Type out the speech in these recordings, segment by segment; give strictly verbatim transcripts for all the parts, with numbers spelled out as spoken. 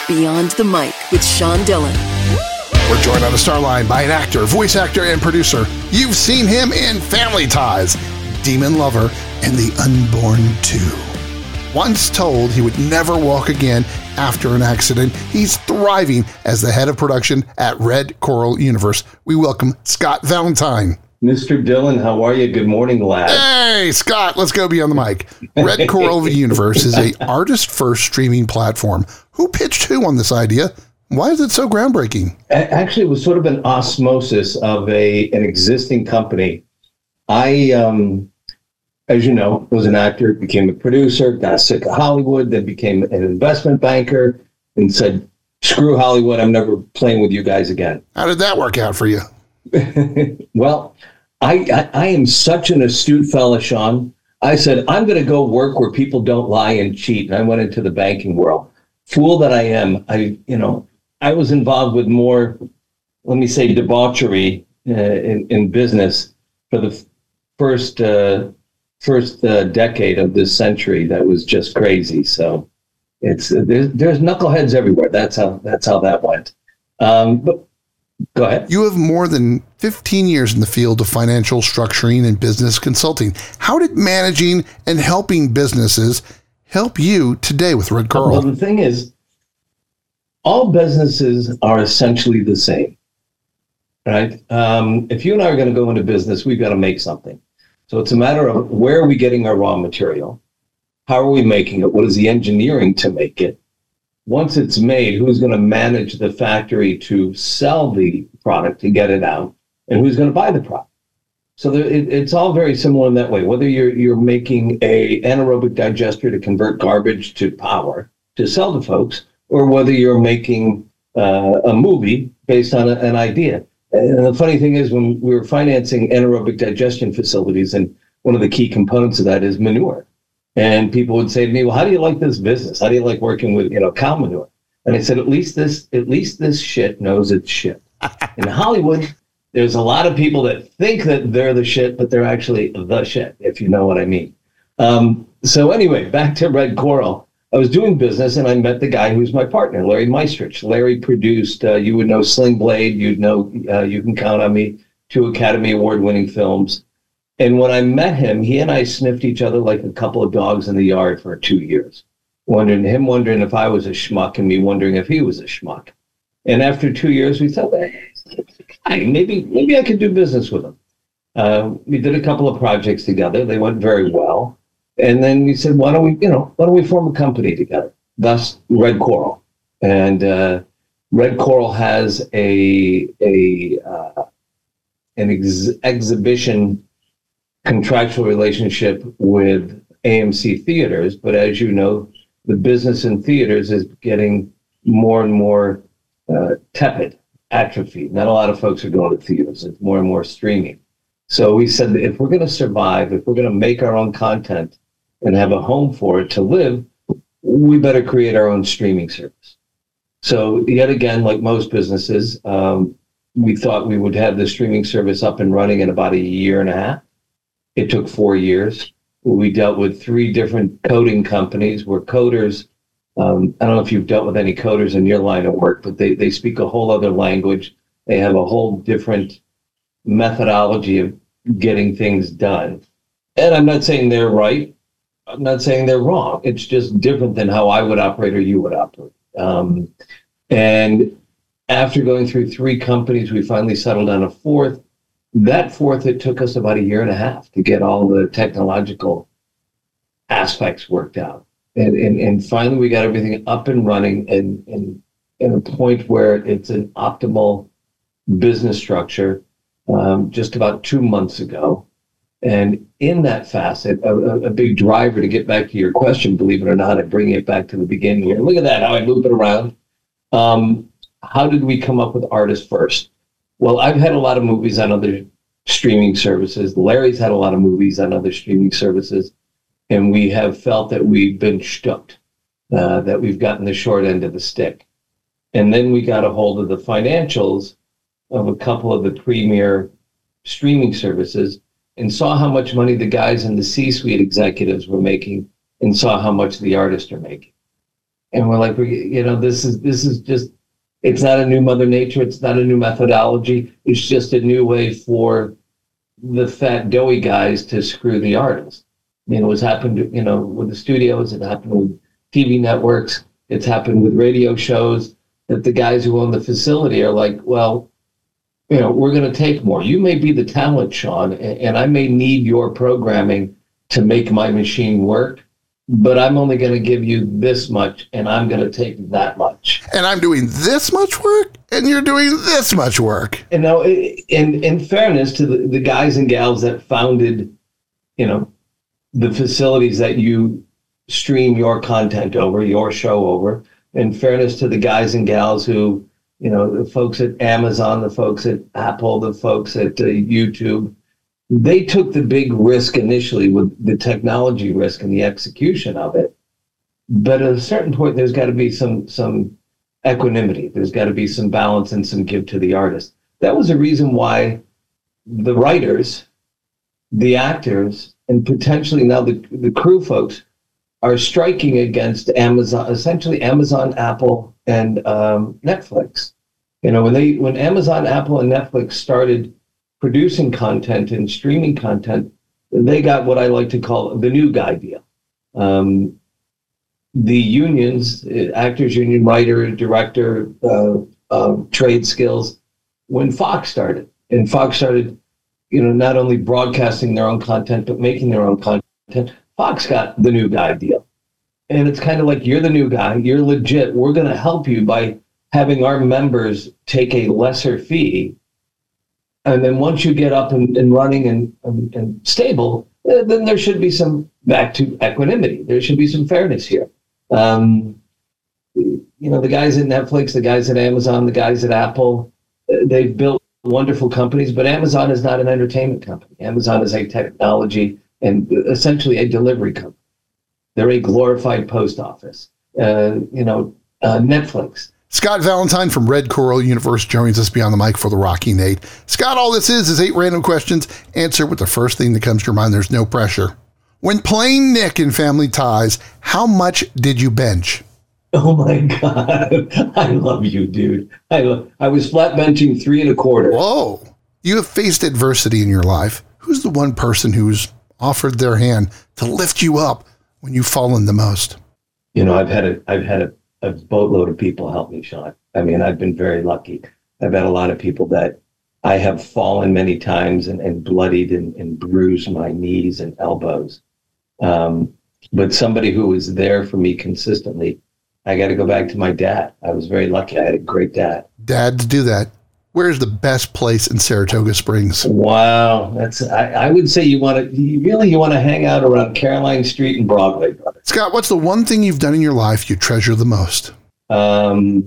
Beyond the Mic with Sean Dillon. We're joined on the star line by an actor, voice actor, and producer. You've seen him in Family Ties, Demon Lover, and The Unborn two. Once told he would never walk again after an accident, he's thriving as the head of production at Red Coral Universe. We welcome Scott Valentine. Mister Dillon, how are you? Good morning, lad. Hey, Scott, let's go Beyond the Mic. Red Coral Universe is a artist-first streaming platform. Who pitched who on this idea? Why is it so groundbreaking? Actually, it was sort of an osmosis of a an existing company. I, um, as you know, was an actor, became a producer, got sick of Hollywood, then became an investment banker, and said, screw Hollywood, I'm never playing with you guys again. How did that work out for you? Well, I, I, I am such an astute fella, Sean. I said, I'm going to go work where people don't lie and cheat. And I went into the banking world. Fool that I am. I, you know, I was involved with more, let me say, debauchery uh, in, in business for the f- first uh, first uh, decade of this century. That was just crazy. So it's uh, there's, there's knuckleheads everywhere. That's how that's how that went. Um, but go ahead. You have more than fifteen years in the field of financial structuring and business consulting. How did managing and helping businesses help you today with Red Coral? Well, the thing is, all businesses are essentially the same, right? Um, if you and I are going to go into business, we've got to make something. So it's a matter of where are we getting our raw material? How are we making it? What is the engineering to make it? Once it's made, who's going to manage the factory to sell the product, to get it out, and who's going to buy the product? So there, it, it's all very similar in that way. Whether you're you're making a anaerobic digester to convert garbage to power to sell to folks, or whether you're making uh, a movie based on a, an idea. And the funny thing is, when we were financing anaerobic digestion facilities, and one of the key components of that is manure. And people would say to me, well, how do you like this business? How do you like working with, you know, cow manure? And I said, at least this, at least this shit knows it's shit. In Hollywood, there's a lot of people that think that they're the shit, but they're actually the shit, if you know what I mean. Um, so anyway, back to Red Coral. I was doing business and I met the guy who's my partner, Larry Meistrich. Larry produced, uh, you would know Sling Blade, you'd know uh, You Can Count on Me, two Academy Award winning films. And when I met him, he and I sniffed each other like a couple of dogs in the yard for two years, wondering him wondering if I was a schmuck and me wondering if he was a schmuck. And after two years, we thought, hey, maybe maybe I could do business with him. Uh, we did a couple of projects together. They went very well. And then we said, why don't we, you know, why don't we form a company together? Thus, Red Coral. And uh, Red Coral has a a uh, an ex- exhibition contractual relationship with A M C Theaters. But as you know, the business in theaters is getting more and more uh, tepid, atrophied. Not a lot of folks are going to theaters. It's more and more streaming. So we said that if we're going to survive, if we're going to make our own content and have a home for it to live, we better create our own streaming service. So yet again, like most businesses, um, we thought we would have the streaming service up and running in about a year and a half. It took four years. We dealt with three different coding companies where coders, um, I don't know if you've dealt with any coders in your line of work, but they, they speak a whole other language. They have a whole different methodology of getting things done. And I'm not saying they're right. I'm not saying they're wrong. It's just different than how I would operate or you would operate. Um, and after going through three companies, we finally settled on a fourth. That fourth, it took us about a year and a half to get all the technological aspects worked out. And and, and finally, we got everything up and running and, and, and a point where it's an optimal business structure um, just about two months ago. And in that facet, a, a big driver to get back to your question, believe it or not, I'm bringing it back to the beginning here. Look at that, how I move it around. Um, how did we come up with Artist First? Well, I've had a lot of movies on other streaming services. Larry's had a lot of movies on other streaming services. And we have felt that we've been stuck, uh, that we've gotten the short end of the stick. And then we got a hold of the financials of a couple of the premier streaming services and saw how much money the guys in the C-suite executives were making and saw how much the artists are making. And we're like, we, you know, this is this is just, it's not a new Mother Nature. It's not a new methodology. It's just a new way for the fat, doughy guys to screw the artists. You know, it's happened, you know, with the studios. It happened with T V networks. It's happened with radio shows, that the guys who own the facility are like, well, you know, we're going to take more. You may be the talent, Sean, and, and I may need your programming to make my machine work, but I'm only going to give you this much, and I'm going to take that much. And I'm doing this much work, and you're doing this much work. And now, in in fairness to the, the guys and gals that founded, you know, the facilities that you stream your content over, your show over, in fairness to the guys and gals who, you know, the folks at Amazon, the folks at Apple, the folks at uh, YouTube, they took the big risk initially with the technology risk and the execution of it. But at a certain point, there's got to be some some equanimity. There's got to be some balance and some give to the artist. That was a reason why the writers, the actors, and potentially now the, the crew folks are striking against Amazon, essentially Amazon, Apple, and um, Netflix. You know, when they when Amazon, Apple, and Netflix started producing content and streaming content, they got what I like to call the new guy deal. Um, the unions, actors union, writer, director, uh, uh, trade skills, when Fox started, and Fox started, you know, not only broadcasting their own content, but making their own content, Fox got the new guy deal. And it's kind of like, you're the new guy, you're legit, we're going to help you by having our members take a lesser fee. And then once you get up and, and running and, and, and stable, then there should be some, back to equanimity. There should be some fairness here. Um, you know, the guys at Netflix, the guys at Amazon, the guys at Apple, they've built wonderful companies, but Amazon is not an entertainment company. Amazon is a technology and essentially a delivery company. They're a glorified post office. Uh, you know, uh, Netflix. Scott Valentine from Red Coral Universe joins us beyond the mic for the Rocky Nate. Scott, all this is is eight random questions. Answer with the first thing that comes to your mind. There's no pressure. When playing Nick in Family Ties, how much did you bench? Oh my God. I love you, dude. I love, I was flat benching three and a quarter. Whoa. You have faced adversity in your life. Who's the one person who's offered their hand to lift you up when you've fallen the most? You know, I've had a, I've had a, a boatload of people help me, Sean. I mean, I've been very lucky. I've had a lot of people that I have fallen many times and, and bloodied and, and bruised my knees and elbows. Um, but somebody who was there for me consistently, I got to go back to my dad. I was very lucky. I had a great dad. Dads do that. Where's the best place in Saratoga Springs? Wow. That's, I, I would say you want to, you really, you want to hang out around Caroline Street and Broadway, brother. Scott, what's the one thing you've done in your life you treasure the most? Um,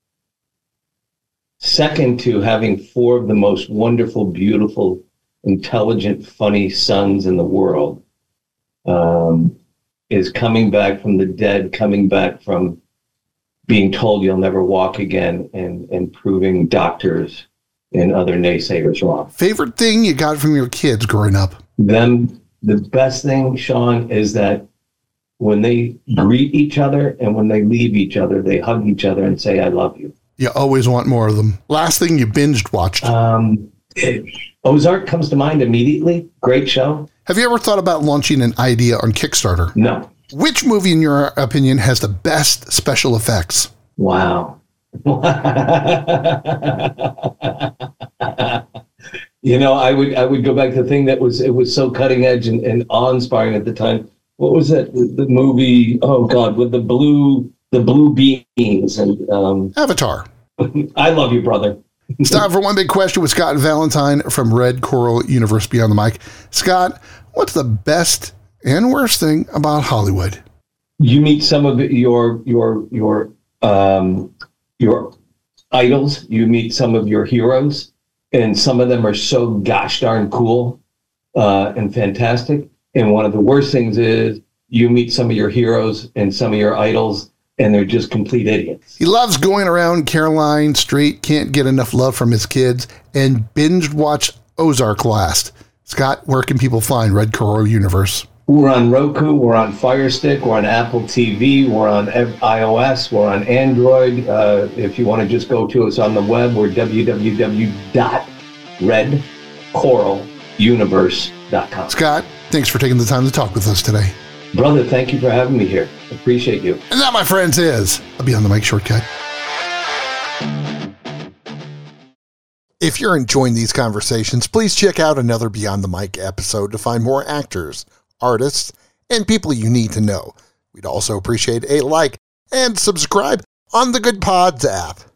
second to having four of the most wonderful, beautiful, intelligent, funny sons in the world, um, is coming back from the dead, coming back from being told you'll never walk again, and, and proving doctors and other naysayers wrong. Favorite thing you got from your kids growing up? Them, the best thing, Sean, is that when they greet each other and when they leave each other, they hug each other and say, I love you. You always want more of them. Last thing you binged watched? Um, Ozark comes to mind immediately. Great show. Have you ever thought about launching an idea on Kickstarter? No. Which movie, in your opinion, has the best special effects? Wow. You know, I would I would go back to the thing that was, it was so cutting edge and, and awe-inspiring at the time. What was it? The, the movie, oh God, with the blue the blue beams and um Avatar. I love you, brother. It's time for One Big Question with Scott Valentine from Red Coral Universe Beyond the Mic. Scott, what's the best and worst thing about Hollywood? You meet some of your your your um your idols, you meet some of your heroes, and some of them are so gosh darn cool uh and fantastic. And one of the worst things is you meet some of your heroes and some of your idols, and they're just complete idiots. He loves going around Caroline Street, can't get enough love from his kids, and binge watched Ozark last. Scott, where can people find Red Coral Universe? We're on Roku, we're on Fire Stick, we're on Apple T V, we're on iOS, we're on Android. Uh, if you want to just go to us on the web, we're w w w dot red coral universe dot com. Scott, thanks for taking the time to talk with us today. Brother, thank you for having me here. Appreciate you. And that, my friends, is a Beyond the Mic shortcut. If you're enjoying these conversations, please check out another Beyond the Mic episode to find more actors, artists, and people you need to know. We'd also appreciate a like and subscribe on the Good Pods app.